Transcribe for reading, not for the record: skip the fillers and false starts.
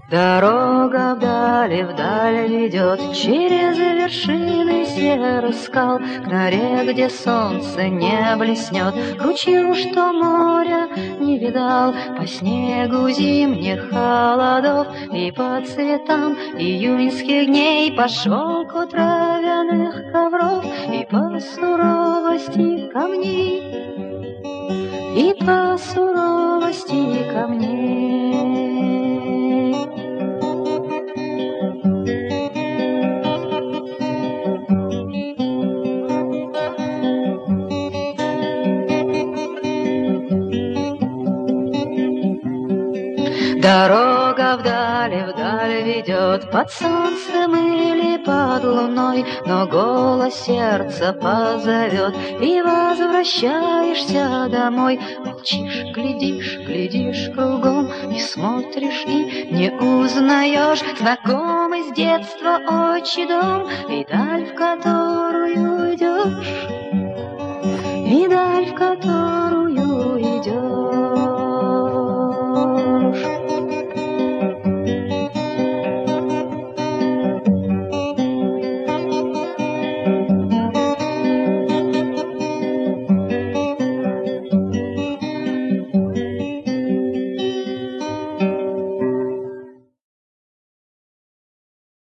Дорога вдаль ведет через вершины серых скал к норе, где солнце не блеснет, к ручью, что моря не видал, по снегу зимних холодов и по цветам июньских дней, по шелку травяных ковров и по суровости камней, и по суровости камней. Дорога вдаль ведет под солнцем или под луной, но голос сердца позовет, и возвращаешься домой. Молчишь, глядишь кругом, не смотришь и не узнаешь знакомый с детства отчий дом и даль, в которую идешь, и даль, в которую идешь.